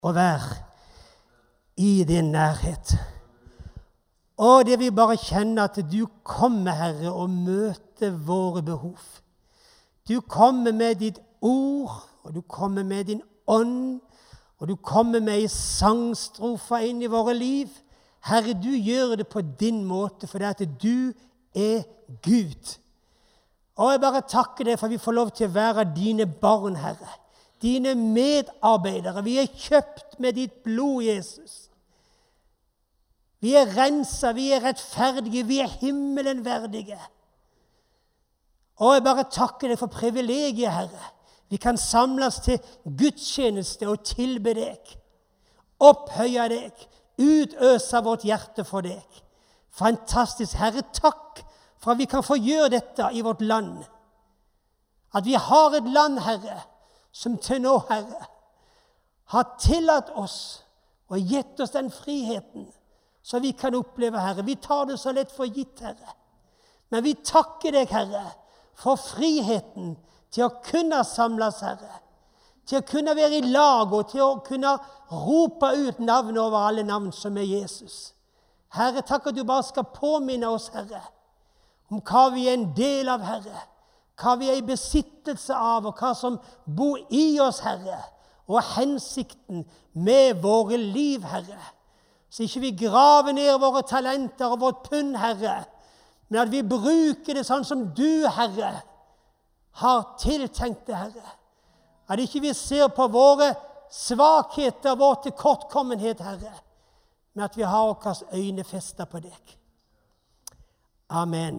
å være i din nærhet. Og det vil bare kjenne at du kommer, Herre, og møter våre behov. Du kommer med ditt ord, og du kommer med din ånd, og du kommer med en sangstrofe inn i våre liv. Herre, du gjør det på din måte, for det at du er Gud. Og jeg bare takker deg for at vi får lov til å være dine barn, Herre. Dine medarbeidere. Vi er kjøpt med ditt blod, Jesus. Vi er renset, vi er rettferdige, vi er himmelen verdige. Og jeg bare takker deg for privilegiet, Herre. Vi kan samles til gudstjeneste og tilbe deg. Opphøye deg. Utøse vårt hjerte for deg. Fantastisk, Herre. Takk for at vi kan få gjøre dette i vårt land. At vi har et land, Herre, som til nå, Herre, har tillatt oss og gitt oss den friheten så vi kan oppleve, Herre. Vi tar det så lett for gitt, Herre. Men vi takker deg, Herre, for friheten til å kunne samles, Herre. Til å kunne være i lag og til å kunne rope ut navn over alle navn som er Jesus. Herre, takk at du bare skal påminne oss, Herre, om hva vi er en del av, Herre. Hva vi er i besittelse av, og hva som bor i oss, Herre. Og hensikten med våre liv, Herre. Så ikke vi graver ned våre talenter og vårt pund, Herre, men at vi bruker det sånn som du, Herre, har tiltenkt det, Herre. At ikke vi ser på våre svakheter, vår tilkortkommenhet, Herre, men at vi har våre øyne festet på deg. Amen.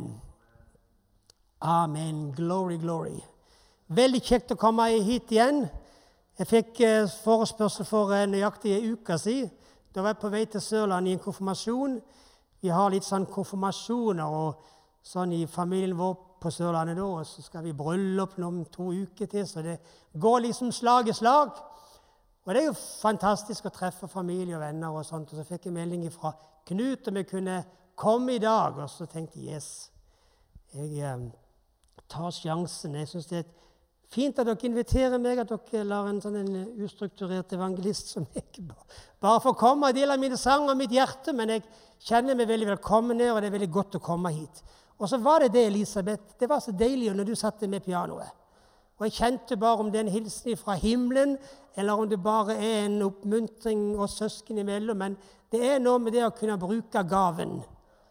Amen. Glory, glory. Veldig kjekt å komme hit igjen. Jeg fikk forespørsel for nøyaktig en uke siden. Da var jeg på vei til Sørland i en konfirmasjon. Vi har litt sånn konfirmasjoner og sånn i familien vår på Sørlandet da, og så skal vi bryllup om 2 uker til, så det går liksom slag i slag. Og det er jo fantastisk å treffe familie og venner og sånt, og så fikk jeg melding fra Knut om jeg kunne komme i dag, og så tenkte jeg, jeg tar sjansen. Jeg synes det er fint at dere inviterer meg, at dere lar en sånn ustrukturert evangelist som jeg bare får komme og dele mine sanger og mitt hjerte, men jeg kjenner meg veldig velkommen her, og det er veldig godt å komme hit. Og så var det, Elisabeth, det var så deilig når du satt med pianoet. Og jeg kjente bare om det er en hilsen fra himmelen, eller om det bare er en oppmuntring og søsken imellom, men det er noe med det å kunne bruke gaven.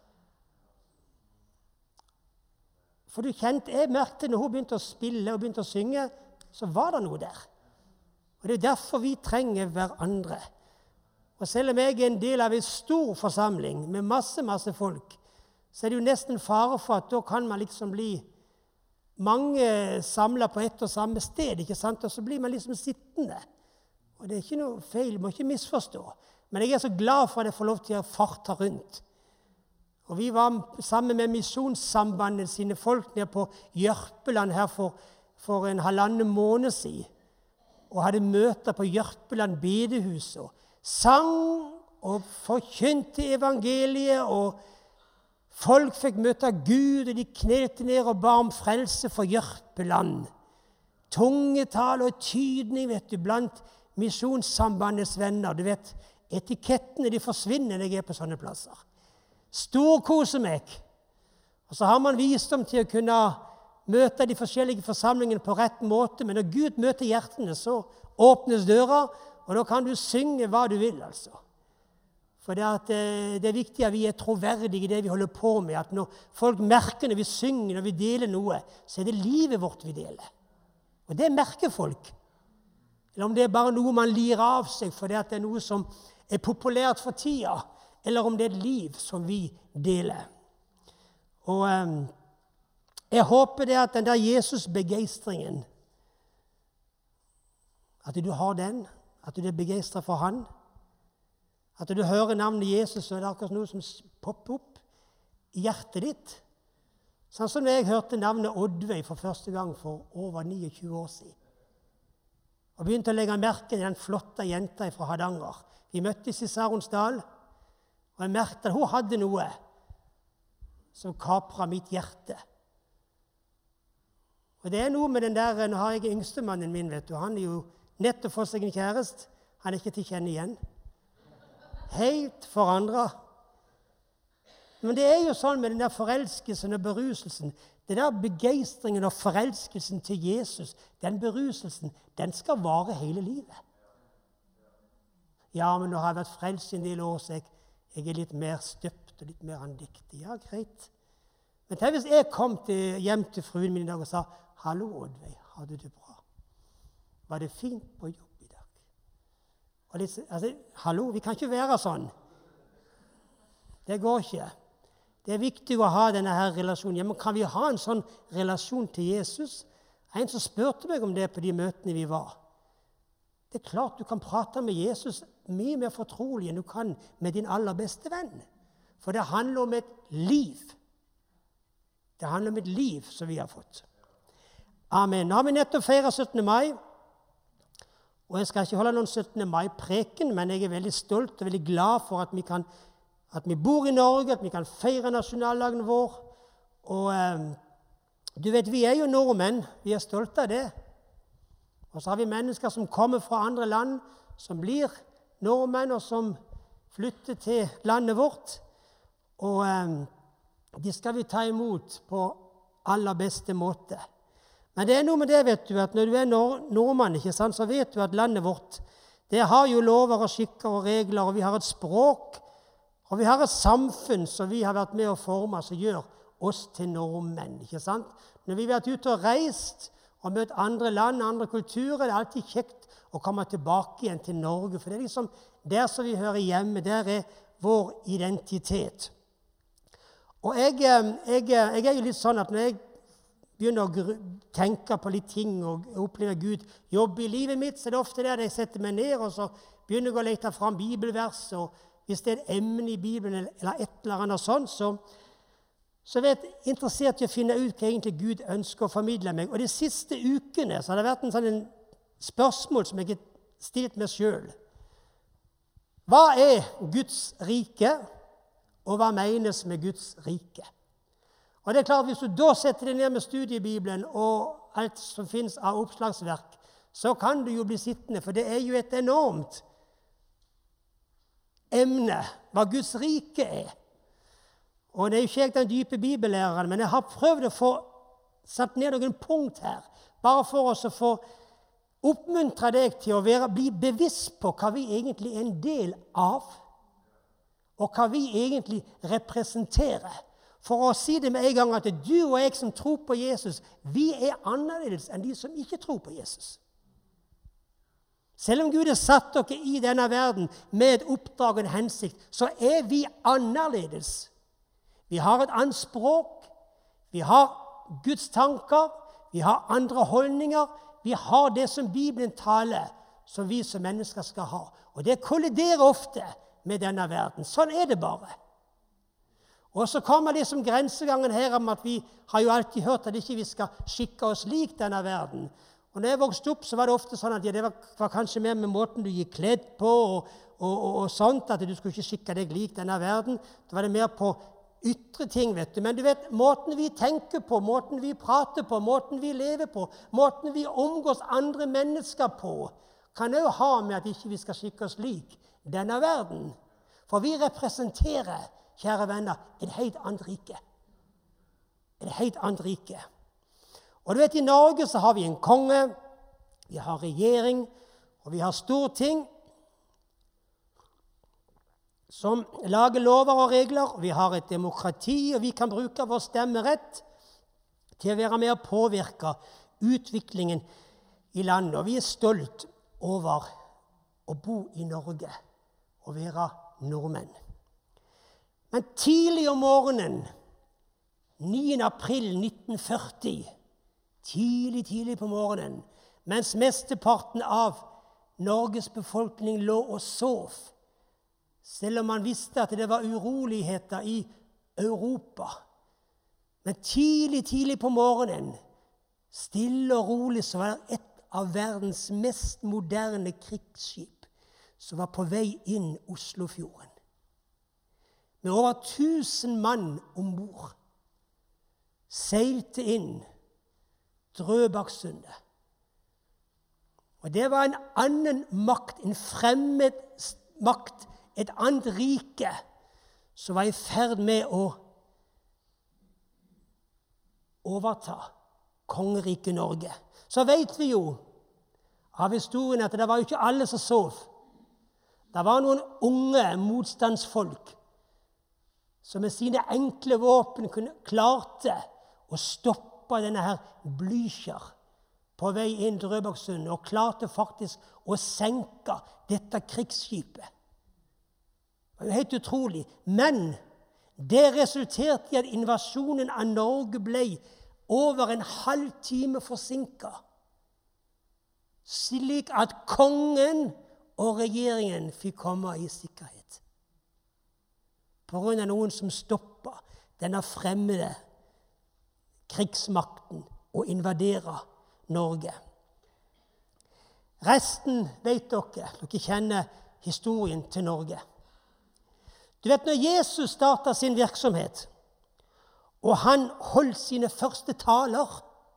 For du kjente, jeg merkte når hun begynte å spille og begynte å synge, så var det noe der. Og det er derfor vi trenger hverandre. Og selv om jeg er en del av en stor forsamling med masse folk, så er det jo nesten fare for at da kan man liksom bli mange samlet på ett og samme sted, ikke sant? Og så blir man liksom sittende. Og det er ikke noe feil, må ikke misforstå. Men jeg er så glad for at jeg får lov til å farte rundt. Og vi var sammen med Misjonssambandet sine folk nede på Jørpeland her for en 1,5 måned siden. Og hadde møter på Jørpeland bedehus og sang og forkynte evangeliet. Og folk fikk møte Gud, og de knelte ned og ba om frelse for Jørpeland. Tungetale og tydning, vet du, blant Misjonssambandets venner. Du vet, etikettene de forsvinner når jeg er på sånne plasser. Storkose meg. Og så har man visdom til å kunne møte de forskjellige forsamlingene på rett måte, men når Gud møter hjertene, så åpnes døra, og da kan du synge hva du vil, altså. For det er viktig at vi er troverdige i det vi holder på med, at når folk merker når vi synger, når vi deler noe, så er det livet vårt vi deler. Og det merker folk. Eller om det er bare noe man lir av seg, for det er noe som er populært for tida, eller om det er et liv som vi deler. Og jeg håper det at den der Jesus-begeistringen, at du har den, at du er begeistret for han, at du hører navnet Jesus, så er det akkurat noe som popper opp i hjertet ditt. Sånn som jeg hørte navnet Oddveig for første gang for over 29 år siden. Og begynte å legge merke til den flotte jenta fra Hardanger. Vi møttes i Saronsdal, og jeg merkte at hun hadde noe som kapret mitt hjerte. Og det er noe med den der, nå har jeg yngstemannen min, vet du, han er jo nettopp fått seg en kjæreste. Han er ikke til å kjenne igjen. Helt forandret. Men det er jo sånn med den der forelskelsen og beruselsen. Den der begeistringen og forelskelsen til Jesus, den beruselsen, den skal vare hele livet. Ja, men nå har jeg vært frelst i en del år, så jeg er litt mer støpt og litt mer andektig. Ja, greit. Men tenk hvis jeg kom hjem til fruen min i dag og sa, «Hallo, Oddveig, har du det bra? Var det fint på jobb i dag?» Og litt, altså, hallo, vi kan ikke være sånn. Det går ikke. Det er viktig å ha denne her relasjonen. Ja, men kan vi ha en sånn relasjon til Jesus? En som spurte meg om det på de møtene vi var. Det er klart du kan prate med Jesus mye mer fortrolig enn du kan med din aller beste venn. For det handler om et liv. Det handler om et liv som vi har fått. Amen. Nå har vi nettopp feiret 17. mai. Og jeg skal ikke holde noen 17. mai-preken, men jeg er veldig stolt og veldig glad for at vi bor i Norge, at vi kan feire nasjonaldagen vår. Og du vet, vi er jo nordmenn. Vi er stolte av det. Og så har vi mennesker som kommer fra andre land, som blir nordmenn, og som flytter til landet vårt. Og de skal vi ta imot på aller beste måte. Men det er noe med det, vet du, at når du er nordmann, ikke sant, så vet du at landet vårt, det har jo lover og skikker og regler, og vi har et språk, og vi har et samfunn som vi har vært med å forme, som gjør oss til nordmenn, ikke sant? Når vi har vært ute og reist, og møtt andre land, andre kulturer, det er alltid kjekt å komme tilbake igjen til Norge, for det er liksom der som vi hører hjemme, der er vår identitet. Og jeg er jo litt sånn at når jeg begynner å tenke på litt ting og oppleve Gud jobbe i livet mitt, så er det ofte der jeg setter meg ned, og så begynner jeg å lete fram bibelvers, og hvis det er et emne i Bibelen eller et eller annet sånt, så er jeg interessert i å finne ut hva egentlig Gud ønsker å formidle meg. Og de siste ukene så har det vært en spørsmål som jeg har stilt meg selv. Hva er Guds rike, og hva menes med Guds rike? Og det er klart, hvis du da setter deg ned med studiebibelen og alt som finnes av oppslagsverk, så kan du jo bli sittende, for det er jo et enormt emne, hva Guds rike er. Og det er jo ikke jeg den dype bibellæreren, men jeg har prøvd å få satt ned noen punkt her, bare for oss å få oppmuntre deg til å bli bevisst på hva vi egentlig er en del av, og hva vi egentlig representerer. For å si det med en gang at du og jeg som tror på Jesus, vi er annerledes enn de som ikke tror på Jesus. Selv om Gud har satt dere i denne verden med et oppdrag og en hensikt, så er vi annerledes. Vi har et annet språk, vi har Guds tanker, vi har andre holdninger, vi har det som Bibelen taler, som vi som mennesker skal ha. Og det kolliderer ofte med denne verden. Sånn er det bare. Og så kommer det som grensegangen her om at vi har jo alltid hørt at ikke vi skal skikke oss lik denne verden. Og når jeg vokste opp, så var det ofte sånn at det var kanskje mer med måten du gikk kledd på og sånt, at du skulle ikke skikke deg lik denne verden. Da var det mer på ytre ting, vet du. Men du vet, måten vi tenker på, måten vi prater på, måten vi lever på, måten vi omgås andre mennesker på, kan jo ha med at ikke vi skal skikke oss lik denne verden. For vi representerer, kjære venner, et helt annet rike. Et helt annet rike. Og du vet, i Norge så har vi en konge, vi har regjering, og vi har storting, som lager lover og regler. Vi har et demokrati, og vi kan bruke vår stemmerett til å være med å påvirke utviklingen i landet. Og vi er stolt over å bo i Norge og være nordmenn. Men tidlig om morgenen, 9. april 1940, tidlig på morgenen, mens mesteparten av Norges befolkning lå og sov, selv om man visste at det var uroligheter i Europa. Men tidlig på morgenen, stille og rolig, så var det et av verdens mest moderne krigsskip som var på vei inn Oslofjorden. Med over 1000 mann ombord, seilte inn Drøbaksundet. Og det var en annen makt, en fremmed makt, et annet rike, som var i ferd med å overta kongeriket Norge. Så vet vi jo av historien at det var jo ikke alle som sov. Det var noen unge motstandsfolk som med sine enkle våpen klarte å stoppe denne her Blücher på vei inn til Rødbaksund, og klarte faktisk å senke dette krigsskipet. Det var jo helt utrolig. Men det resulterte i at invasjonen av Norge ble over en halv time forsinket, slik at kongen og regjeringen fikk komme i sikkerhet. På grunn av noen som stoppet denne fremmede krigsmakten og invadere Norge. Resten vet dere. Dere kjenner historien til Norge. Du vet, når Jesus startet sin virksomhet, og han holdt sine første taler.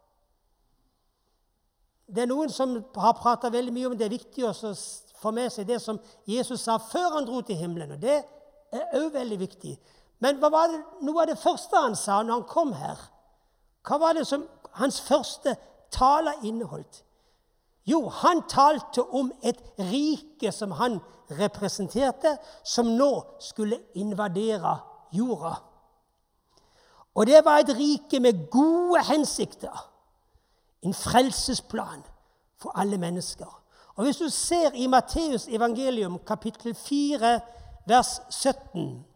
Det er noen som har pratet veldig mye om det er viktig å få med seg det som Jesus sa før han dro til himmelen, og det er også veldig viktig. Men hva var det, noe av det første han sa når han kom her? Hva var det som hans første tale inneholdt? Jo, han talte om et rike som han representerte, som nå skulle invadere jorda. Og det var et rike med gode hensikter. En frelsesplan for alle mennesker. Og hvis du ser i Matteus evangelium, kapittel 4, vers 17,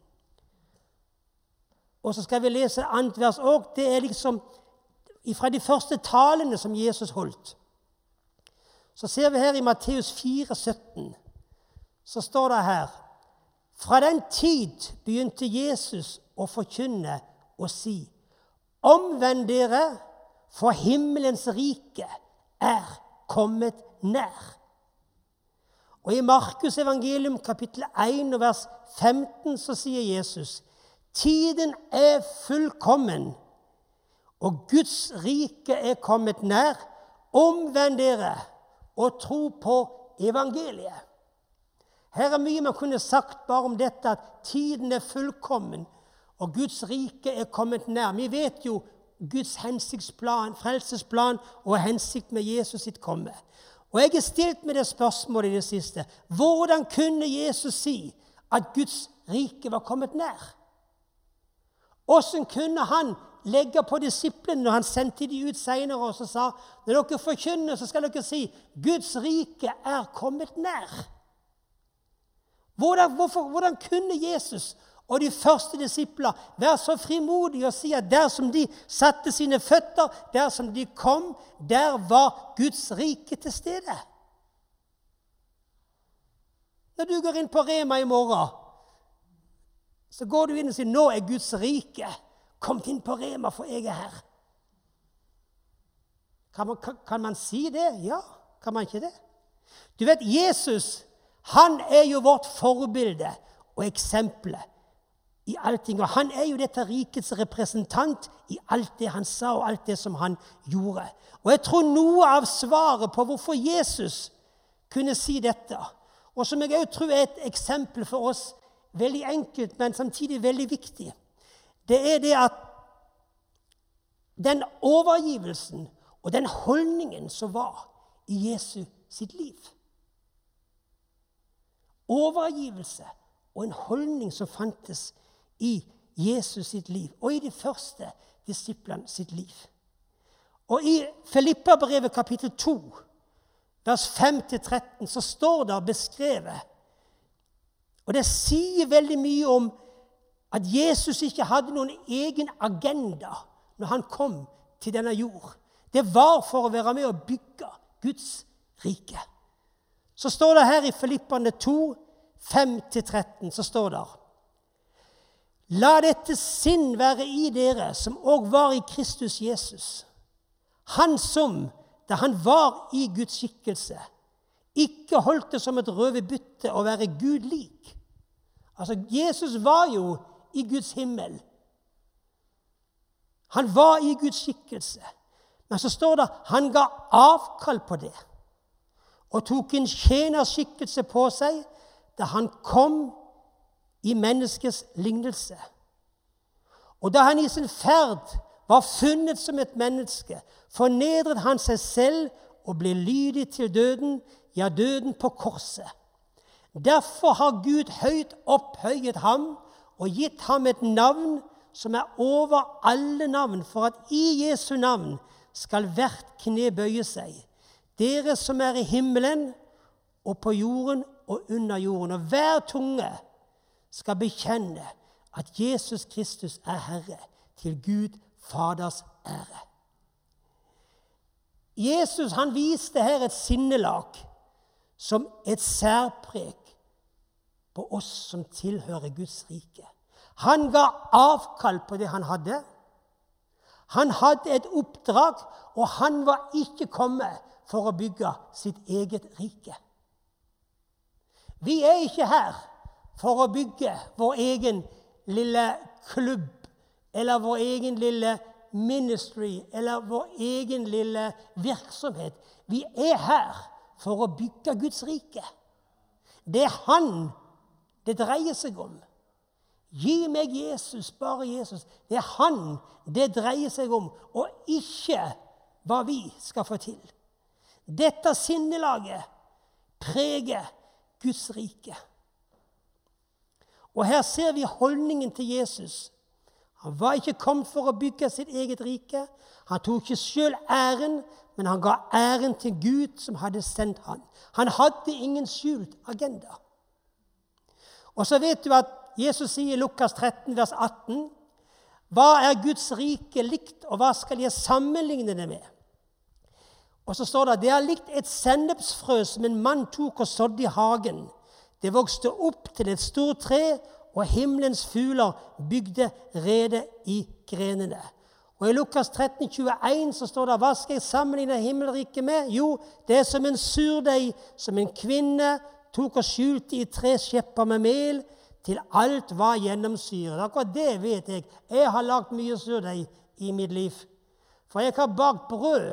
og så skal vi lese annet vers også, det er liksom fra de første talene som Jesus holdt. Så ser vi her i Matteus 4, 17, så står det her: fra den tid begynte Jesus å forkynne og si: omvend dere, for himmelens rike er kommet nær. Og i Markus evangelium kapittel 1 og vers 15 så sier Jesus: tiden er fullkommen, og Guds rike er kommet nær. Omvend dere og tro på evangeliet. Her er mye man kunne sagt bare om dette, at tiden er fullkommen, og Guds rike er kommet nær. Vi vet jo Guds hensiktsplan, frelsesplan og hensikt med Jesus sitt komme. Og jeg har stilt meg det spørsmålet i det siste: hvordan kunne Jesus si at Guds rike var kommet nær? Hvordan kunne han legge på disiplene når han sendte de ut senere og så sa: når dere forkynner, så skal dere si Guds rike er kommet nær? Hvordan kunne Jesus og de første disipler være så frimodige og si at der som de satte sine føtter, der som de kom, der var Guds rike til stede? Når du går inn på Rema i morgen, så går du inn og sier: nå er Guds rike kommet inn på Rema, for jeg er her. Kan man si det? Ja, kan man ikke det? Du vet, Jesus, han er jo vårt forbilde og eksempel i allting. Og han er jo dette rikets representant i alt det han sa og alt det som han gjorde. Og jeg tror noe av svaret på hvorfor Jesus kunne si dette, og som jeg også tror er et eksempel for oss, veldig enkelt, men samtidig veldig viktig, det er det at den overgivelsen og den holdningen som var i Jesu sitt liv. Overgivelse og en holdning som fantes i Jesus sitt liv, og i de første disiplene sitt liv. Og i Filipperbrevet kapittel 2, vers 5-13, så står det beskrevet, og det sier veldig mye om at Jesus ikke hadde noen egen agenda når han kom til denne jord. Det var for å være med og bygge Guds rike. Så står det her i Filipperne 2, 5-13, så står det: la dette sinn være i dere som også var i Kristus Jesus. Han som, da han var i Guds skikkelse, ikke holdt det som et røverbytte å være Gud lik. Altså, Jesus var jo i Guds himmel. Han var i Guds skikkelse. Men så står det, han ga avkall på det. og tok en tjenerskikkelse på seg da han kom i menneskets lignelse. Og da han i sin ferd var funnet som et menneske, fornedret han seg selv og ble lydig til døden, ja, døden på korset. Derfor har Gud høyt opphøyet ham og gitt ham et navn som over alle navn, for at i Jesu navn skal hvert kne bøye seg. Dere som i himmelen og på jorden og under jorden, og hver tunge skal bekjenne at Jesus Kristus Herre, til Gud Faders ære. Jesus, han viste her et sinnelag som et særpreg på oss som tilhører Guds rike. Han ga avkall på det han hadde. Han hadde et oppdrag, og han var ikke kommet for å bygge sitt eget rike. Vi ikke her for å bygge vår egen lille klubb, eller vår egen lille ministry, eller vår egen lille virksomhet. Vi her for å bygge Guds rike. Det han det dreier seg om. Gi meg Jesus, bare Jesus. Det han det dreier seg om, og ikke hva vi skal få til. Dette sinnelaget preger Guds rike. Og her ser vi holdningen til Jesus. Han var ikke kommet for å bygge sitt eget rike. Han tok ikke selv æren, men han ga æren til Gud som hadde sendt han. Han hadde ingen skjult agenda. Og så vet du at Jesus sier i Lukas 13, vers 18, hva Guds rike likt, og hva skal jeg sammenligne det med? Og så står det likt et sennepsfrø som en mann tok og sådde i hagen. Det vokste opp til et stort tre, og himmelens fugler bygde rede i grenene. Og i Lukas 13, 21 så står det, hva skal jeg sammenligne himmelriket med? Jo, det som en surdeig som en kvinne tok og skjulte i 3 skjepper med mel, til alt var gjennomsyret. Akkurat det vet jeg. Jeg har lagt mye surdeig i mitt liv. For jeg har bakt brød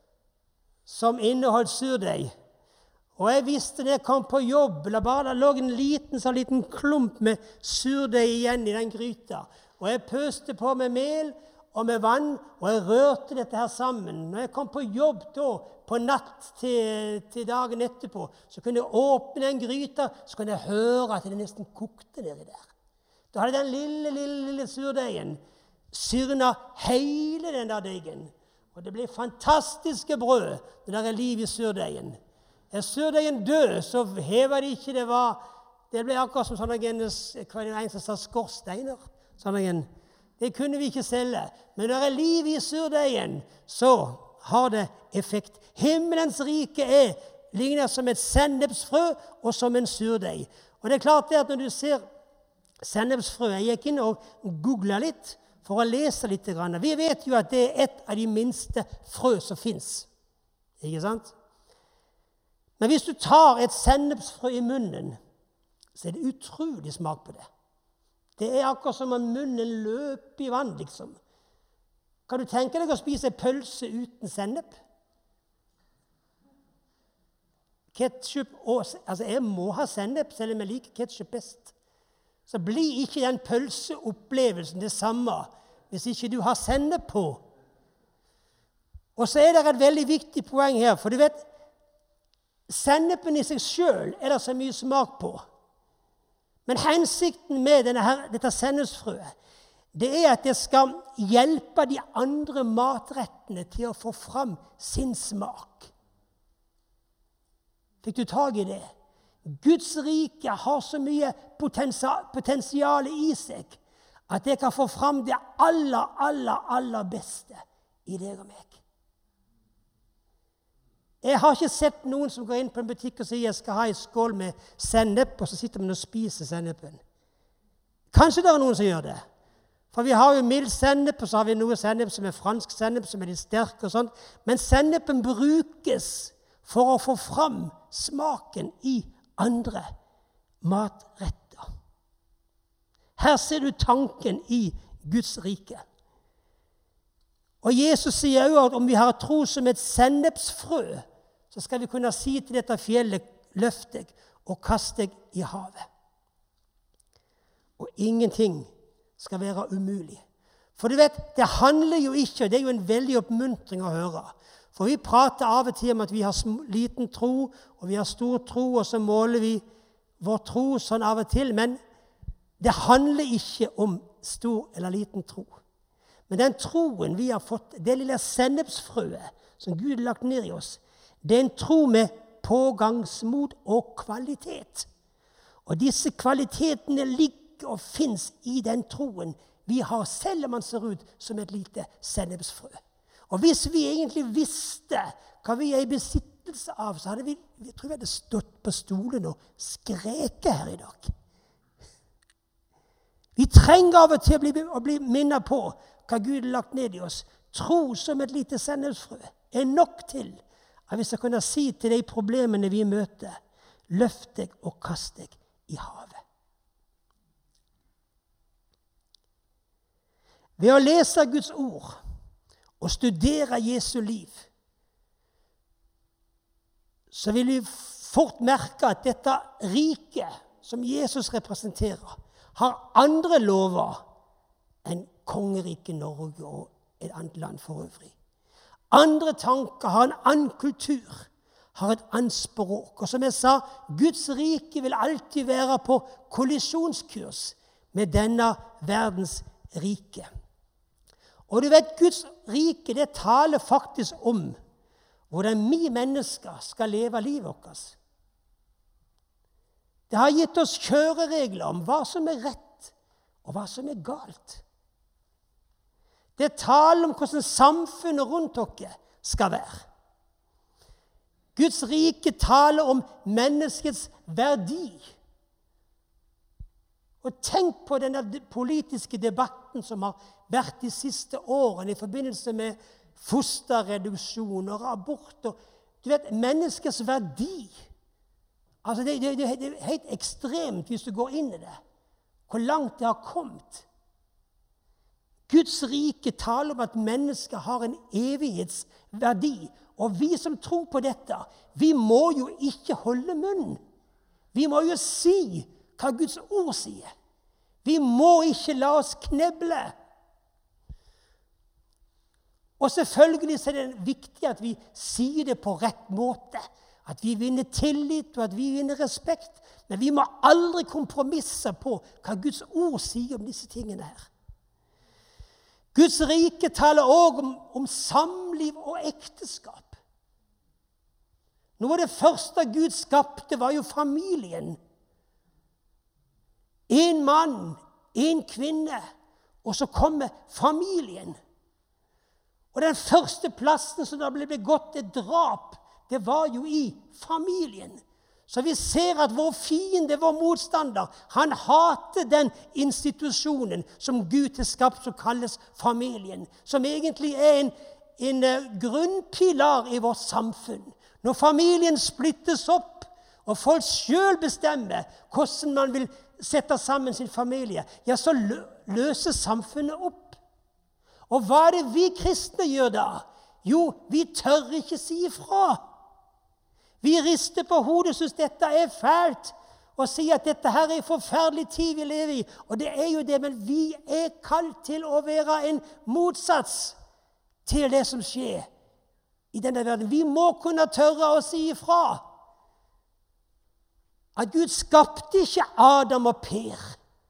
som inneholdt surdeig. Og jeg visste når jeg kom på jobb, det lå en liten klump med surdeig igjen i den gryta. Og jeg pøste på med mel og med vann, og jeg rørte dette her sammen. Når jeg kom på jobb da, på natt til dagen etterpå, så kunne jeg åpne den gryta, så kunne jeg høre at det nesten kokte nedi der. Da hadde den lille surdeigen syrna hele den der deigen. Og det ble fantastiske brød når det liv i surdeigen. Er surdeigen død, så hever de ikke det ble akkurat som sånne en som sa skorsteiner. Det kunne vi ikke selge. Men når det liv i surdeigen, så har det effekt. Himmelens rike ligner som et sennepsfrø og som en surdeig. Og det er klart det at når du ser sennepsfrø, jeg gikk inn og googlet litt for å lese litt. Vi vet jo at det et av de minste frø som finnes. Ikke sant? Men hvis du tar et sennepsfrø i munnen, så det utrolig smak på det. Det akkurat som om munnen løper i vann, liksom. Kan du tenke deg å spise pølse uten sennep? Ketchup jeg må ha sennep, selv om jeg liker ketchup best. Så blir ikke den pølseopplevelsen det samme hvis ikke du har sennep på. Og så det et veldig viktig poeng her, for du vet, sennepen i seg selv det så mye smak på. Men hensikten med dette sennepsfrøet, det at det skal hjelpe de andre matrettene til å få fram sin smak. Fikk du tag i det? Guds rike har så mye potensial i seg at det kan få fram det aller beste i deg og meg. Jeg har ikke sett noen som går inn på en butikk og sier jeg skal ha en skål med sennep, og så sitter man og spiser sennepen. Kanskje det noen som gjør det. For vi har jo mild sennep, og så har vi noe sennep som fransk sennep, som litt sterk og sånt. Men sennepen brukes for å få fram smaken i andre matretter. Her ser du tanken i Guds rike. Og Jesus sier jo at om vi har tro som et sennepsfrø, så skal vi kunne si til dette fjellet, løft deg og kast deg i havet. Og ingenting skal være umulig. For du vet, det handler jo ikke, og det er jo en veldig oppmuntring å høre. For vi prater av og til om at vi har liten tro, og vi har stor tro, og så måler vi vår tro sånn av og til. Men det handler ikke om stor eller liten tro. Men den troen vi har fått, det lille sennepsfrøet som Gud har lagt ned i oss, det er en tro med pågangsmot og kvalitet. Og disse kvalitetene ligger og finnes i den troen vi har, selv om man ser ut som et lite sennepsfrø. Og hvis vi egentlig visste hva vi er i besittelse av, så hadde jeg tror vi hadde stått på stolen og skreket her i dag. Vi trenger av og til å bli minnet på hva Gud har lagt ned i oss. Tro som et lite sennepsfrø er nok til at vi skal kunne si til de problemene vi møter, løft deg og kast deg i havet. Ved å lese Guds ord og studere Jesu liv, så vil vi fort merke at dette riket som Jesus representerer, har andre lover enn kongeriket Norge og et annet land for øvrig. Andre tanker, har en annen kultur, har et annet språk. Og som jeg sa, Guds rike vil alltid være på kollisjonskurs med denne verdens rike. Og du vet, Guds rike, det taler faktisk om hvordan vi mennesker skal leve livet vårt. Det har gitt oss kjøreregler om hva som er rett og hva som er galt. Det taler om hvordan samfunnet rundt dere skal være. Guds rike taler om menneskets verdi. Og tenk på denne politiske debatten som har vært de siste årene i forbindelse med fosterreduksjon og abort. Og, du vet, menneskets verdi. Altså det er helt ekstremt hvis du går inn i det. Hvor langt det har kommet. Guds rike taler om at mennesker har en evighetsverdi. Og vi som tror på dette, vi må jo ikke holde munn. Vi må jo si hva Guds ord sier. Vi må ikke la oss kneble. Og selvfølgelig er det viktig at vi sier det på rett måte. At vi vinner tillit, og at vi vinner respekt. Men vi må aldri kompromisse på hva Guds ord sier om disse tingene her. Guds rike taler også om samliv og ekteskap. Noe av det første Gud skapte var jo familien. En mann, en kvinne, og så kommer familien. Og den første plassen som det ble begått et drap, det var jo i familien. Så vi ser at vår fiende, vår motstander, han hater den institusjonen som Gud har skapt, som kalles familien. Som egentlig er en grunnpilar i vårt samfunn. Når familien splittes opp, og folk selv bestemmer hvordan man vil sette sammen sin familie, ja, så løser samfunnet opp. Og hva er det vi kristne gjør da? Jo, vi tør ikke si ifra. Vi rister på hodet og synes dette er fælt, og sier at dette her er en forferdelig tid vi lever i. Og det er jo det, men vi er kalt til å være en motsats til det som skjer i denne verden. Vi må kunne tørre å si ifra. At Gud skapte ikke Adam og Per.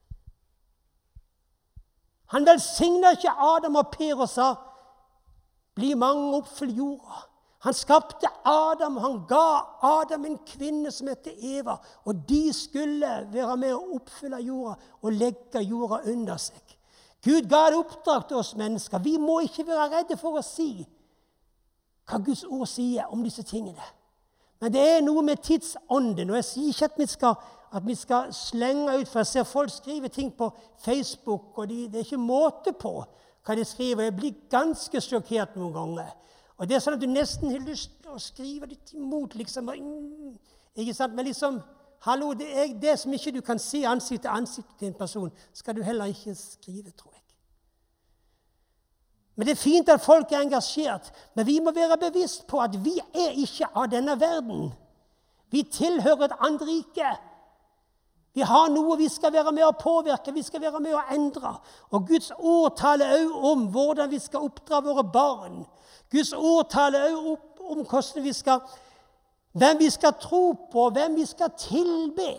Han velsignet ikke Adam og Per og sa, bli mange oppfyll jorda. Han skapte Adam, og han ga Adam en kvinne som heter Eva, og de skulle være med å oppfylle jorda og legge jorda under seg. Gud ga et oppdrag til oss mennesker. Vi må ikke være redde for å si hva Guds ord sier om disse tingene. Men det er noe med tidsånden, og jeg sier ikke at vi skal slenge ut, for jeg ser folk skrive ting på Facebook, og det er ikke måte på hva de skriver. Jeg blir ganske sjokkert noen ganger. Og det er sånn at du nesten har lyst til å skrive litt imot, liksom. Ikke sant? Men liksom, hallo, det som ikke du kan si ansikt til ansikt til en person, skal du heller ikke skrive, tror jeg. Men det fint at folk engasjert. Men vi må være bevisst på at vi ikke av denne verden. Vi tilhører et annet rike. Vi har noe vi skal være med å påvirke, vi skal være med å endre. Og Guds ord taler også om hvordan vi skal oppdra våre barn. Guds ord taler også om hvem vi skal tro på, hvem vi skal tilbe.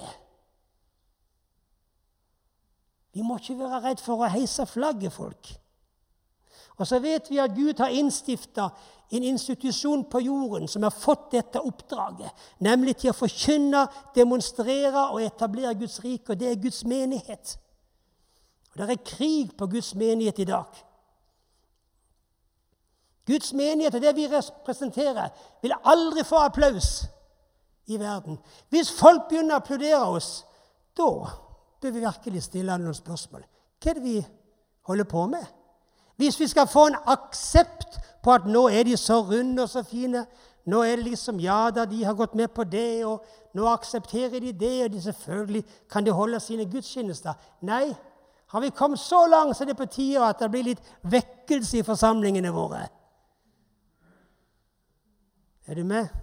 Vi må ikke være redd for å heise flagget, folk. Og så vet vi at Gud har innstiftet en institusjon på jorden som har fått dette oppdraget, nemlig til å forkynne, demonstrere og etablere Guds rike, og det er Guds menighet. Og det er krig på Guds menighet i dag. Guds menighet og det vi representerer vil aldri få applaus i verden. Hvis folk begynner å applaudere oss, da bør vi virkelig stille noen spørsmål. Hva er det vi holder på med? Hvis vi skal få en aksept på at nå er de så runde og så fine, nå er det liksom, ja da, de har gått med på det, og nå aksepterer de det, og de selvfølgelig kan de holde sine gudstjenester. Nei, har vi kommet så langt, så er det på tide at det blir litt vekkelse i forsamlingene våre. Er du med?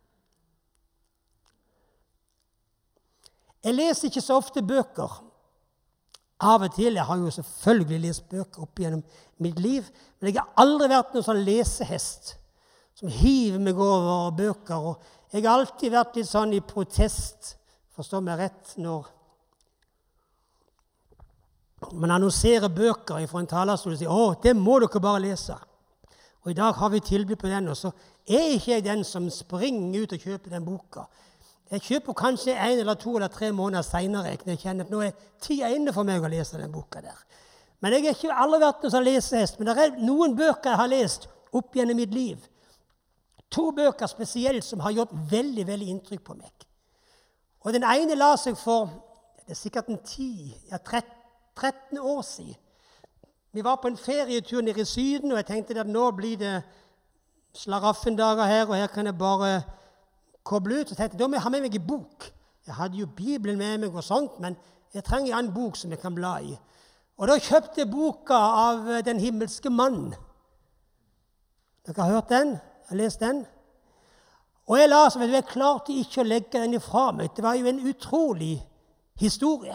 Jeg leser ikke så ofte bøker. Av og til, jeg har jo selvfølgelig lest bøker opp gjennom mitt liv, men jeg har aldri vært noen sånn lesehest som hiver meg over bøker, og jeg har alltid vært litt sånn i protest, forstår meg rett, når man annonserer bøker fra en talerstol og sier, det må dere bare lese. Og i dag har vi tilbud på den, og så er ikke jeg den som springer ut og kjøper den boka. Jeg kjøper kanskje 1 eller 2 eller 3 måneder senere, når jeg kjenner at nå er tida inne for meg å lese den boka der. Men jeg har ikke aldri vært noen sånn lesehest, men det er noen bøker jeg har lest opp gjennom mitt liv. 2 bøker spesielt som har gjort veldig, veldig inntrykk på meg. Og den ene la seg for, det er sikkert 13 år siden. Vi var på en ferietur nede i Syden, og jeg tenkte at nå blir det slaraffendager her, og her kan jeg bare koble ut. Så tenkte jeg, da må jeg ha med meg en bok. Jeg hadde jo Bibelen med meg og sånt, men jeg trenger en bok som jeg kan bla i. Og da kjøpte jeg boka av Den himmelske mann. Dere har hørt den? Jeg har lest den. Og jeg klarte ikke å legge den ifra meg. Det var jo en utrolig historie.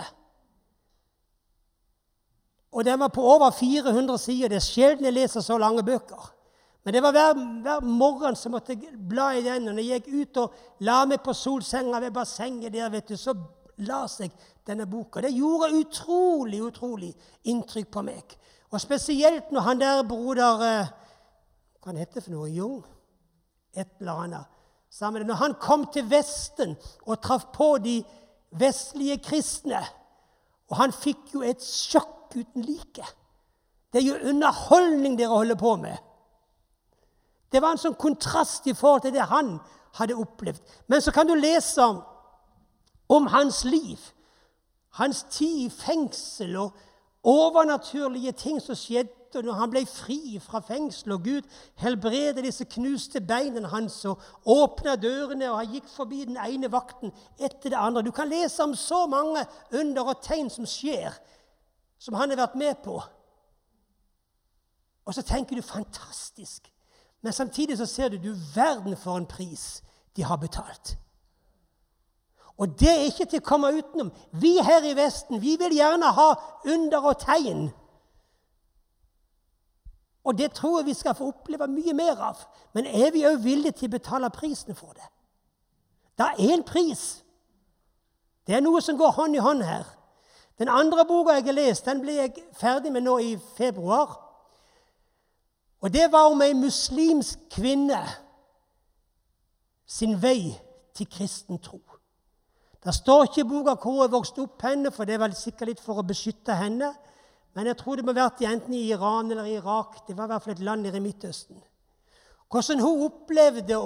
Og den var på over 400 sider. Det er sjelden jeg leser så lange bøker. Men det var hver morgen så måtte jeg bla i den, og når jeg gikk ut og la meg på solsenga ved bassenget der, så las jeg denne boka. Det gjorde utrolig, utrolig inntrykk på meg. Og spesielt når han der broder, hva han heter for noe, Jung? Et eller annet. Sammen. Når han kom til Vesten og traff på de vestlige kristne, og han fikk jo et sjokk uten like. Det er jo underholdning dere holder på med. Det var en sånn kontrast i forhold til det han hadde opplevd. Men så kan du lese om hans liv, hans tid i fengsel og overnaturlige ting som skjedde når han ble fri fra fengsel, og Gud helbredet disse knuste beinene hans og åpnet dørene, og han gikk forbi den ene vakten etter det andre. Du kan lese om så mange under og tegn som skjer, som han har vært med på. Og så tenker du, fantastisk. Men samtidig så ser du verden for en pris de har betalt. Og det er ikke til å komme utenom. Vi her i Vesten, vi vil gjerne ha under og tegn. Og det tror jeg vi skal få oppleve mye mer av. Men er vi også villige til å betale prisen for det? Det er en pris. Det er noe som går hånd i hånd her. Den andre boka jeg har lest, den ble jeg ferdig med nå i februar. Og det var om en muslimsk kvinne sin vei til kristen tro. Det står ikke i boka hvor hun vokste opp henne, for det var sikkert litt for å beskytte henne. Men jeg tror det må ha vært enten i Iran eller Irak. Det var i hvert fall et land i Midtøsten. Hvordan hun opplevde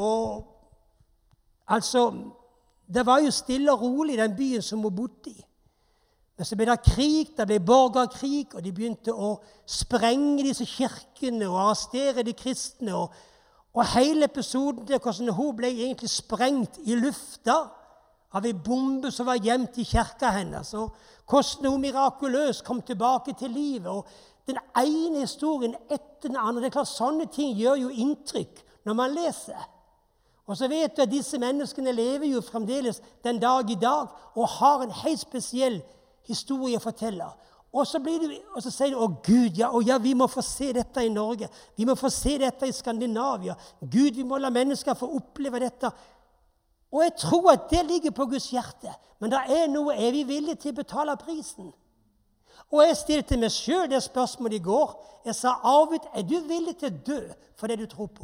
det var jo stille og rolig i den byen som hun bodde i. Men så ble det krig, det ble borgerkrig, og de begynte å sprenge disse kirkene og arrestere de kristne. Og hele episoden til hvordan hun ble egentlig sprengt i lufta av en bombe som var gjemt i kirka hennes. Og hvordan hun mirakuløst kom tilbake til livet. Og den ene historien etter den andre. Det er klart, sånne ting gjør jo inntrykk når man leser. Og så vet du at disse menneskene lever jo fremdeles den dag i dag og har en helt spesiell historie å fortelle. Og så sier du, å Gud, ja, vi må få se dette i Norge. Vi må få se dette i Skandinavia. Gud, vi må la mennesker få oppleve dette. Og jeg tror at det ligger på Guds hjerte. Men det er noe, er vi villige til å betale prisen? Og jeg stilte meg selv det spørsmålet i går. Jeg sa, Arvid, er du villig til å dø for det du tror på?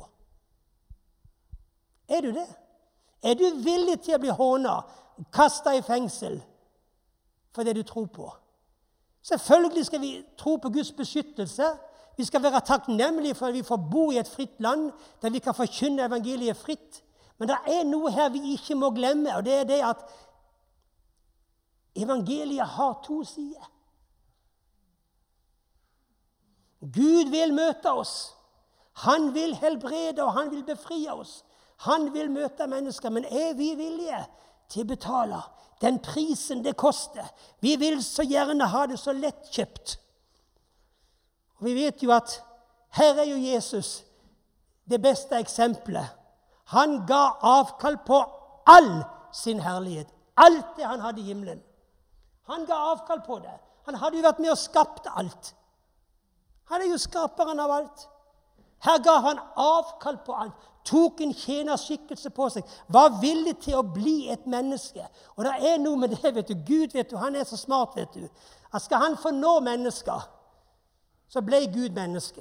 Er du det? Er du villig til å bli hånet, kastet i fengsel for det du tror på? Selvfølgelig skal vi tro på Guds beskyttelse. Vi skal være takknemlige for at vi får bo i et fritt land, der vi kan forkynne evangeliet fritt. Men det er noe her vi ikke må glemme, og det er det at evangeliet har to sider. Gud vil møte oss. Han vil helbrede, og han vil befri oss. Han vil møte mennesker, men er vi villige til å betale den prisen det koster? Vi vil så gjerne ha det så lettkjøpt. Og vi vet jo at her er jo Jesus det beste eksempelet. Han ga avkall på all sin herlighet. Alt det han hadde i himmelen. Han ga avkall på det. Han hadde jo vært med og skapt alt. Han er jo skaperen av alt. Her ga han avkall på alt. Tok en tjenerskikkelse på seg. Var villig til å bli et menneske. Og det er noe med det, vet du. Gud, vet du, han er så smart, vet du. At skal han få nå mennesker, så ble Gud menneske.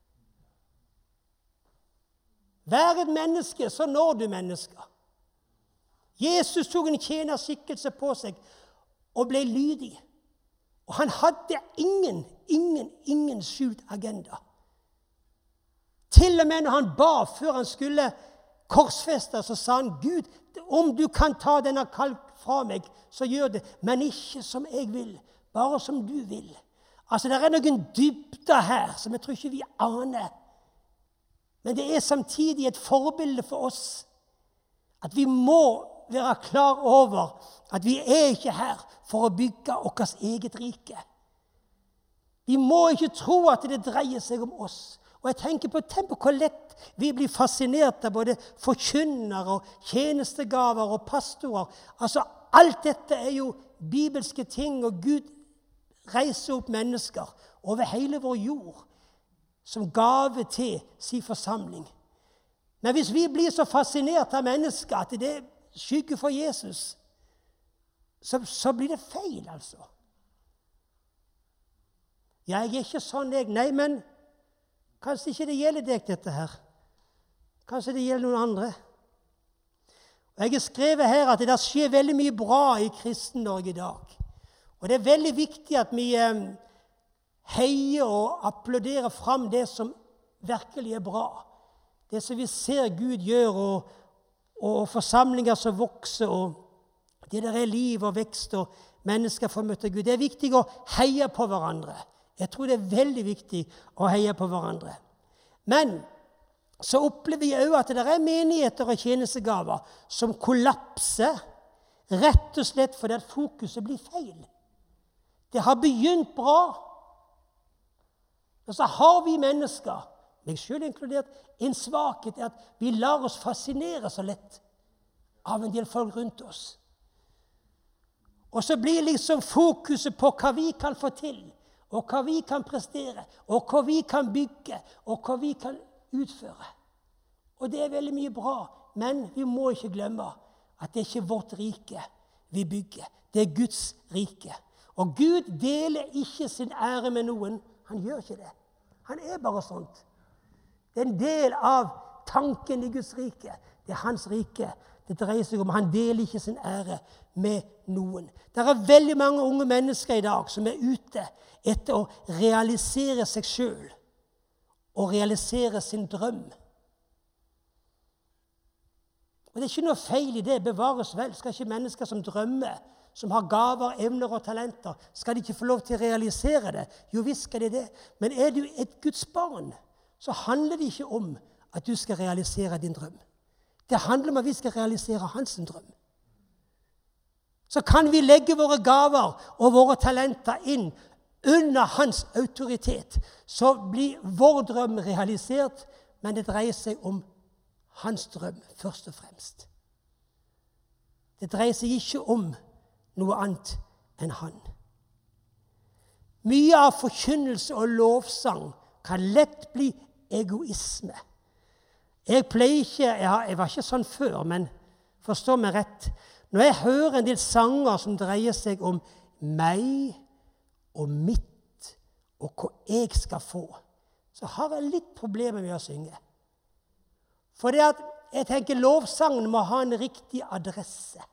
Vær et menneske, så når du mennesker. Jesus tok en tjenerskikkelse på seg og ble lydig. Og han hadde ingen skjult agenda. Til og med når han ba før han skulle korsfeste, så sa han, Gud, om du kan ta denne kalk fra meg, så gjør det, men ikke som jeg vil, bare som du vil. Altså, det er noen dybder her som jeg tror ikke vi aner. Men det er samtidig et forbilde for oss at vi må være klar over at vi er ikke her for å bygge vårt eget rike. Vi må ikke tro at det dreier seg om oss. Og jeg tenker på hvor lett vi blir fascinert av både forkynnere og tjenestegaver og pastorer. Altså, alt dette er jo bibelske ting, og Gud reiser opp mennesker over hele vår jord som gave til sin forsamling. Men hvis vi blir så fascinert av mennesker at det er skygge for Jesus, så blir det feil, altså. Jeg er ikke sånn, jeg. Nei, men kanskje ikke det gjelder deg, dette her. Kanskje det gjelder noen andre. Og jeg har skrevet her at det skjer veldig mye bra i Kristen-Norge i dag. Og det er veldig viktig at vi heier og applauderer fram det som virkelig er bra. Det som vi ser Gud gjør, og forsamlinger som vokser, og det der er liv og vekst, og mennesker får møte Gud. Det er viktig å heie på hverandre. Jeg tror det er veldig viktig å heie på hverandre. Men så opplever vi også at det er menigheter og tjenestegaver som kollapser, rett og slett fordi at fokuset blir feil. Det har begynt bra, og så har vi mennesker, meg selv inkludert, en svakhet er at vi lar oss fascinere så lett av en del folk rundt oss. Og så blir liksom fokuset på hva vi kan få til, og hva vi kan prestere, og hva vi kan bygge, og hva vi kan utføre. Og det er veldig mye bra, men vi må ikke glemme at det er ikke vårt rike vi bygger. Det er Guds rike. Og Gud deler ikke sin ære med noen. Han gjør ikke det. Han er bare sånt. Det er en del av tanken i Guds rike. Det er hans rike. Det dreier seg om. Han deler ikke sin ære med noen. Det er veldig mange unge mennesker i dag som er ute etter å realisere seg selv og realisere sin drøm. Og det er ikke noe feil i det, bevares vel. Skal ikke mennesker som drømmer, som har gaver, evner og talenter, skal de ikke få lov til å realisere det? Jo, visst skal de det. Men er du et Guds barn, så handler det ikke om at du skal realisere din drøm. Det handler om at vi skal realisere hans drøm. Så kan vi legge våre gaver og våre talenter inn under hans autoritet, så blir vår drøm realisert, men det dreier seg om hans drøm først og fremst. Det dreier seg ikke om noe annet enn han. Mye av forkynnelse og lovsang kan lett bli egoisme. Jeg var ikke sånn før, men forstå meg rett. Når jeg hører en del sanger som dreier seg om meg og mitt og hva jeg skal få, så har jeg litt problemer med å synge. For det at jeg tenker lovsangen må ha en riktig adresse.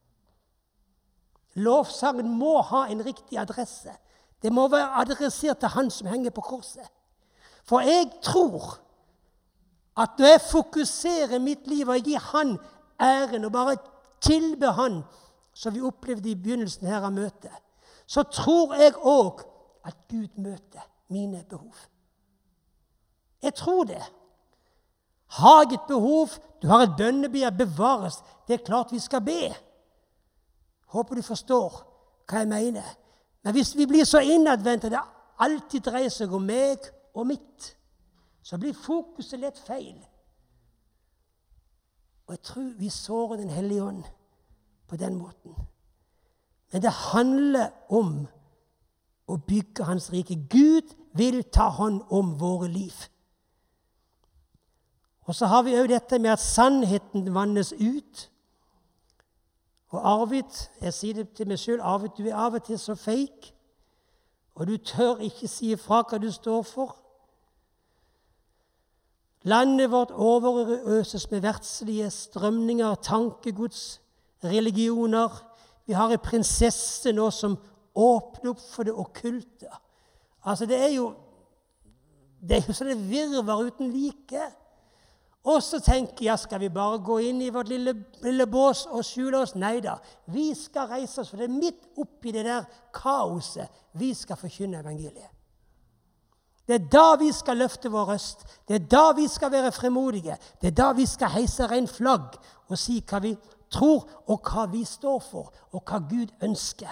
Lovsangen må ha en riktig adresse. Det må være adressert til han som henger på korset. For jeg tror at når jeg fokuserer mitt liv og gir han æren og bare tilber han, som vi opplevde i begynnelsen her av møtet, så tror jeg også at Gud møter mine behov. Jeg tror det. Har jeg et behov, du har et bønnebegjær, bevares. Det er klart vi skal be. Håper du forstår hva jeg mener. Men hvis vi blir så innadvendt at det alltid dreier seg om meg og mitt, så blir fokuset lett feil. Og jeg tror vi sårer Den hellige ånd på den måten. Men det handler om å bygge hans rike. Gud vil ta hånd om våre liv. Og så har vi jo dette med at sannheten vannes ut. Og Arvid, jeg sier det til meg selv, Arvid, du er av og til så fake, og du tør ikke si ifra hva du står for. Landet vårt overøses med verdslige strømninger, tankegods, religioner. Vi har en prinsesse nå som åpner opp for det okkulte. Altså, det er jo sånn det virvar uten like. Og så tenker jeg, skal vi bare gå inn i vårt lille bås og skjule oss? Neida, vi skal reise oss, for det er midt oppi det der kaoset vi skal forkynne evangeliet. Det er da vi skal løfte vår røst. Det er da vi skal være fremodige. Det er da vi skal heise rein flagg og si hva vi tror, og hva vi står for, og hva Gud ønsker.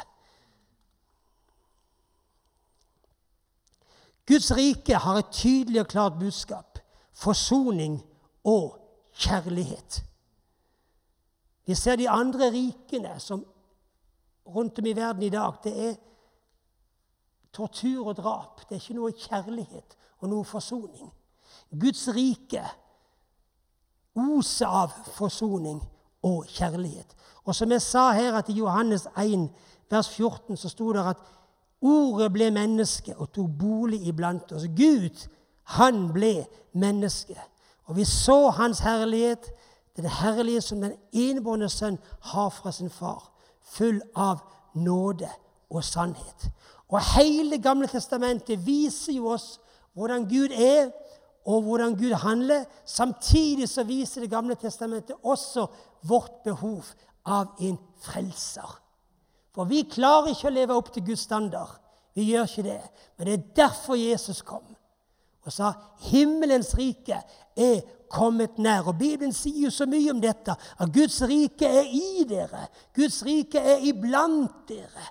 Guds rike har et tydelig og klart budskap. Forsoning og kjærlighet. Vi ser de andre rikene som rundt om i verden i dag. Det er tortur og drap. Det er ikke noe kjærlighet og noe forsoning. Guds rike oser av forsoning og kjærlighet. Og som jeg sa her, at i Johannes 1, vers 14, så sto det at ordet ble menneske og tok bolig iblant oss. Gud, han ble menneske. Og vi så hans herlighet, den herlighet som den enbårne sønn har fra sin far, full av nåde og sannhet. Og hele Gamle testamentet viser jo oss hvordan Gud er, og hvordan Gud handler. Samtidig så viser det Gamle testamentet også vårt behov av en frelser. For vi klarer ikke å leve opp til Guds standard. Vi gjør ikke det. Men det er derfor Jesus kom. Og sa, himmelens rike er kommet nær. Og Bibelen sier jo så mye om dette, at Guds rike er i dere. Guds rike er iblant dere.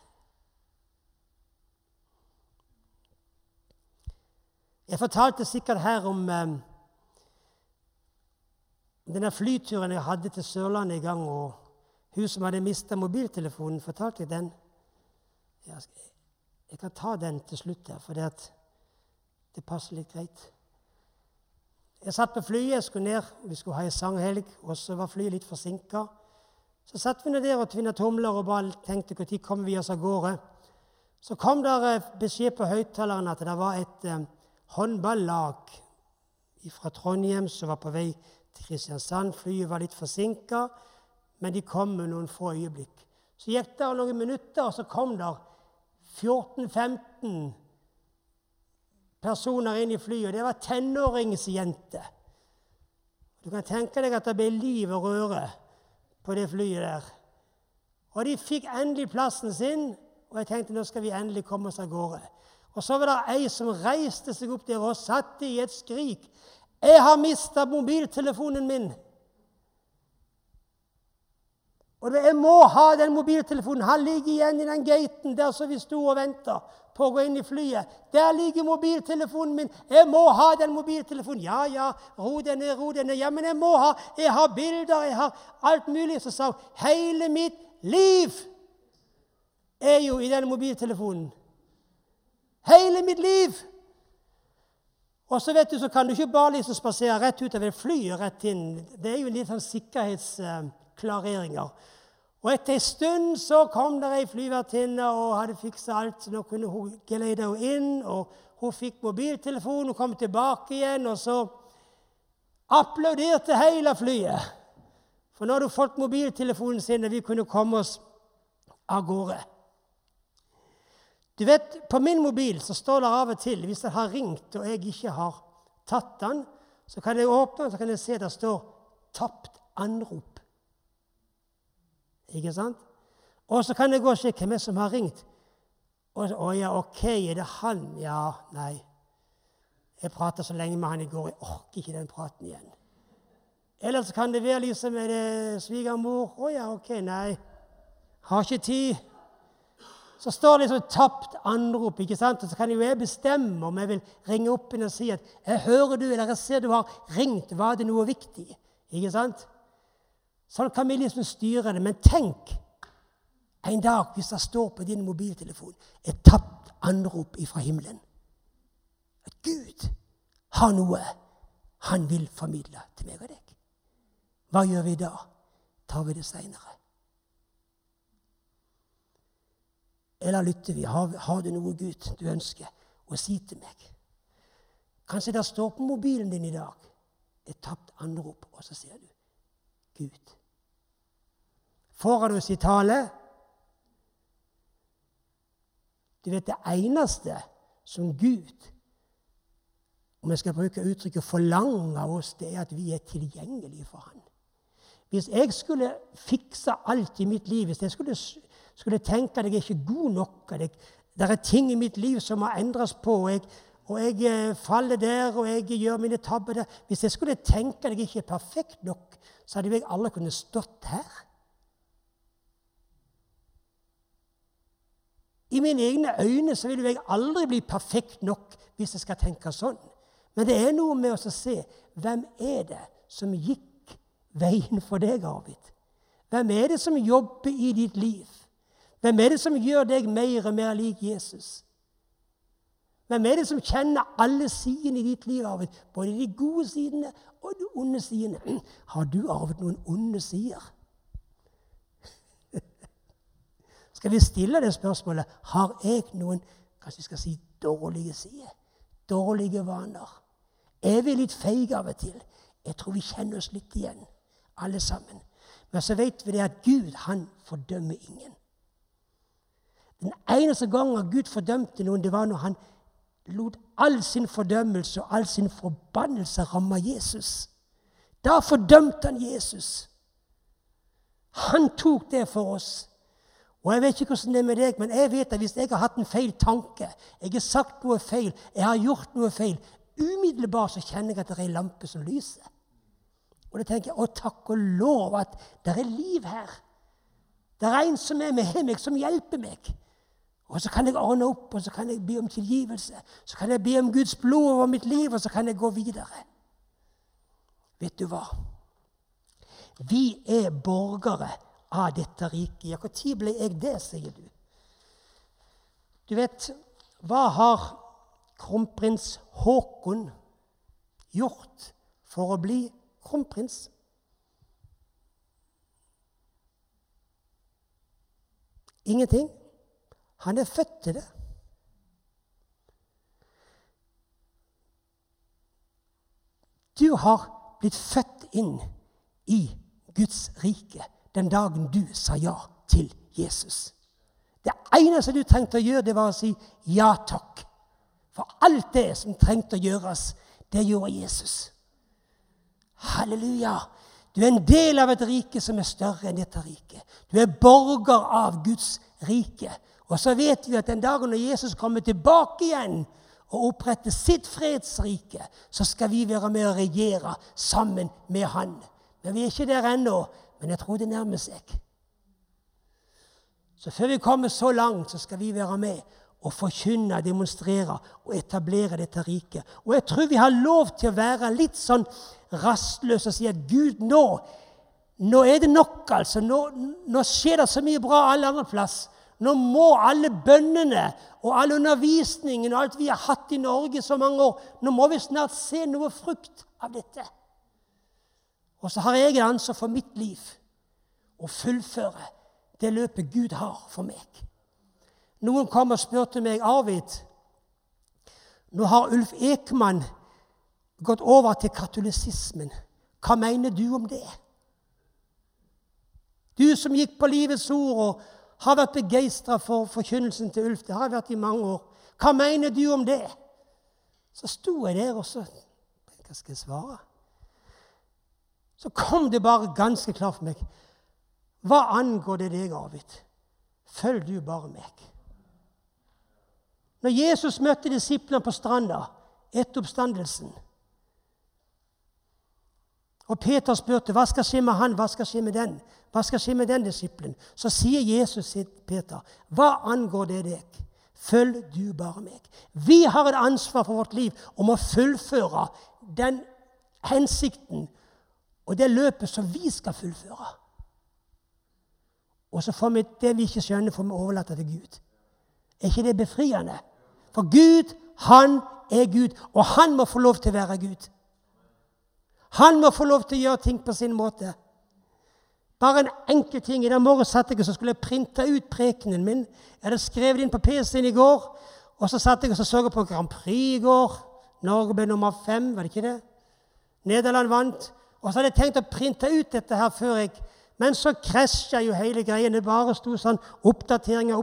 Jeg fortalte sikkert her om denne flyturen jeg hadde til Sørlandet i gang, og hun som hadde mistet mobiltelefonen, fortalte jeg den. Jeg kan ta den til slutt her, for det passer litt greit. Jeg satt på flyet, jeg skulle ned, vi skulle ha en sanghelg, og så var flyet litt forsinket. Så satt vi ned der og tvinnet tomler og bare tenkte, hvor tid kommer vi oss av gårde? Så kom der beskjed på høyttaleren at det var et håndballag fra Trondheim som var på vei til Kristiansand. Flyet var litt forsinket, men de kom med noen få øyeblikk. Så gikk det noen minutter, og så kom der 14-15 personer inn i flyet, og det var tenåringsjenter. Du kan tenke deg at det ble liv og røre på det flyet der. Og de fikk endelig plassen sin, og jeg tenkte, nå skal vi endelig komme oss av gårde. Og så var det ei som reiste seg opp der og satte i et skrik. Jeg har mistet mobiltelefonen min. Og jeg må ha den mobiltelefonen. Han ligger igjen i den gaten der som vi sto og ventet på å gå inn i flyet. Der ligger mobiltelefonen min. Jeg må ha den mobiltelefonen. Ja, ro deg ned. Ja, men jeg har bilder, jeg har alt mulig. Så sa hun, hele mitt liv er jo i den mobiltelefonen. Hele mitt liv! Og så vet du, så kan du ikke bare liksom spasere rett ut av et fly og rett inn. Det er jo litt sånn sikkerhetsklareringer. Og etter en stund så kom der en flyvertinne og hadde fikset alt, så nå kunne hun gelede henne inn, og hun fikk mobiltelefonen, hun kom tilbake igjen, og så applauderte hele flyet. For nå hadde hun fått mobiltelefonen sin, og vi kunne komme oss av gårde. Du vet, på min mobil så står det av og til, hvis jeg har ringt og jeg ikke har tatt den, så kan jeg åpne, så kan jeg se at det står tapt anrop. Ikke sant? Og så kan jeg gå og se hvem som har ringt. Og ja, ok, er det han? Ja, nei. Jeg pratet så lenge med han i går, jeg orker ikke den praten igjen. Eller så kan det være liksom med svigermor. Ja, ok, nei. Har ikke tid. Så står det liksom tapt anrop, ikke sant? Og så kan jeg bestemme om jeg vil ringe opp inn og si at jeg hører du, eller jeg ser du har ringt, var det noe viktig? Ikke sant? Sånn kan vi liksom styre det, men tenk en dag hvis det står på din mobiltelefon et tapt anrop ifra himmelen. At Gud har noe han vil formidle til meg og deg. Hva gjør vi da? Tar vi det senere? Eller lytter vi? Har du noe Gud du ønsker å si til meg? Kanskje det står på mobilen din i dag et tapt anrop, og så sier du Gud. Får han oss i tale? Du vet, det eneste som Gud, om jeg skal bruke uttrykket forlanger av oss, det er at vi er tilgjengelige for han. Hvis jeg skulle fikse alt i mitt liv, hvis jeg skulle tenke at jeg er ikke god nok, at det er ting i mitt liv som må endres på, og jeg faller der, og jeg gjør mine tabber der. Hvis jeg skulle tenke at jeg ikke er perfekt nok, så hadde jeg aldri kunnet stått her. I mine egne øyne så vil jeg aldri bli perfekt nok hvis jeg skal tenke sånn. Men det er noe med å se, hvem er det som gikk veien for deg, Arvid? Hvem er det som jobber i ditt liv? Hvem er det som gjør deg mer og mer lik Jesus? Hvem er det som kjenner alle sidene i ditt liv, Arvid? Både de gode sidene og de onde sidene. Har du, Arvid, noen onde sider? Skal vi stille det spørsmålet? Har jeg noen, kanskje vi skal si, dårlige sider? Dårlige vaner? Er vi litt feige av og til? Jeg tror vi kjenner oss litt igjen, alle sammen. Men så vet vi det at Gud, han fordømmer ingen. Den eneste gangen Gud fordømte noen, det var når han lot all sin fordømmelse og all sin forbannelse ramme Jesus. Da fordømte han Jesus. Han tok det for oss. Og jeg vet ikke hvordan det er med deg, men jeg vet at hvis jeg har hatt en feil tanke, jeg har sagt noe feil, jeg har gjort noe feil, umiddelbart så kjenner jeg at det er en lampe som lyser. Og da tenker jeg, å takk og lov at det er liv her. Det er en som er med meg, som hjelper meg. Og så kan jeg ordne opp, og så kan jeg be om tilgivelse. Så kan jeg be om Guds blod over mitt liv, og så kan jeg gå videre. Vet du hva? Vi er borgere av dette riket. Ja, hvor tid ble jeg det, sier du? Du vet, hva har kronprins Håkon gjort for å bli kronprins? Ingenting. Han er født til det. Du har blitt født inn i Guds rike den dagen du sa ja til Jesus. Det eneste du trengte å gjøre, det var å si ja takk. For alt det som trengte å gjøres, det gjorde Jesus. Halleluja! Du er en del av et rike som er større enn dette riket. Du er borger av Guds rike. Og så vet vi at den dagen når Jesus kommer tilbake igjen og oppretter sitt fredsrike, så skal vi være med å regjere sammen med han. Men vi er ikke der ennå, men jeg tror det nærmer seg. Så før vi kommer så langt, så skal vi være med og forkynne, demonstrere og etablere dette riket. Og jeg tror vi har lov til å være litt sånn rastløse og si at Gud, nå er det nok, altså. Nå skjer det så mye bra alle andre plass. Nå må alle bønnene og all undervisningen og alt vi har hatt i Norge så mange år, nå må vi snart se noe frukt av dette. Og så har jeg ansvar for mitt liv å fullføre det løpet Gud har for meg. Noen kom og spurte meg, Arvid, nå har Ulf Ekman gått over til katolisismen. Hva mener du om det? Du som gikk på Livets ord og har vært begeistret for forkynnelsen til Ulf, det har jeg vært i mange år. Hva mener du om det? Så sto jeg der og så, hva skal jeg svare? Så kom det bare ganske klart for meg. Hva angår det deg, Arvid? Følg du bare meg. Når Jesus møtte disiplene på stranda etter oppstandelsen, og Peter spurte, hva skal skje med han, hva skal skje med den? Hva skal skje med den disiplen? Så sier Jesus til Peter, hva angår det deg? Følg du bare meg. Vi har et ansvar for vårt liv om å fullføre den hensikten og det løpet som vi skal fullføre. Og så får vi det vi ikke skjønner, får vi overlate til Gud. Er ikke det befriende? For Gud, han er Gud, og han må få lov til å være Gud. Han må få lov til å gjøre ting på sin måte. Bare en enkel ting. I den morgen satt jeg og så skulle jeg printe ut prekenen min. Jeg hadde skrevet inn på PC-en i går, og så satt jeg og så på Grand Prix i går. Norge ble nummer 5, var det ikke det? Nederland vant. Og så hadde jeg tenkt å printe ut dette her før jeg... Men så krasjet jo hele greien. Det bare stod sånn oppdateringer.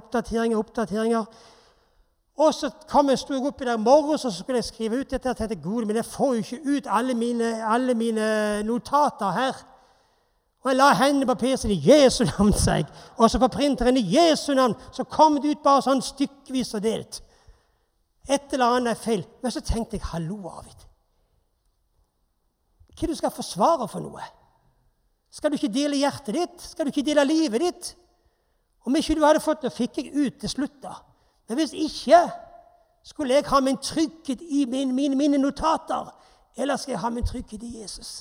Og så sto jeg opp i der morges, og så skulle jeg skrive ut dette. Jeg tenkte, gode, men jeg får jo ikke ut alle mine notater her. Og jeg la hendene på PC-en i Jesu navn, sa jeg. Og så på printeren i Jesu navn, så kom det ut bare sånn stykkevis og delt. Et eller annet er feil. Men så tenkte jeg, hallo, Arvid. Hva du skal forsvare for noe? Skal du ikke dele hjertet ditt? Skal du ikke dele livet ditt? Om ikke du hadde fått det, fikk jeg ut til slutt da. Men hvis ikke, skulle jeg ha min trygghet i mine notater, eller skal jeg ha min trygghet i Jesus?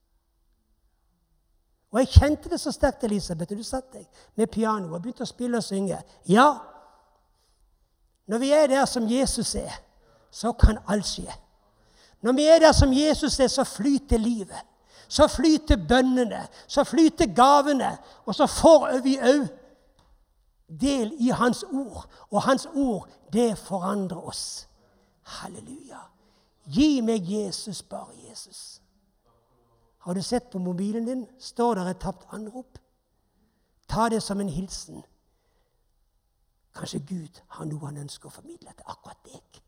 Og jeg kjente det så sterkt, Elisabeth, og du satt deg med piano og begynte å spille og synge. Ja, når vi er der som Jesus er, så kan alt skje. Når vi er der som Jesus er, så flyter livet. Så flyter bønnene, så flyter gavene, og så får vi også del i hans ord. Og hans ord, det forandrer oss. Halleluja. Gi meg Jesus, bare Jesus. Har du sett på mobilen din? Står der et tapt anrop? Ta det som en hilsen. Kanskje Gud har noe han ønsker å formidle til akkurat deg.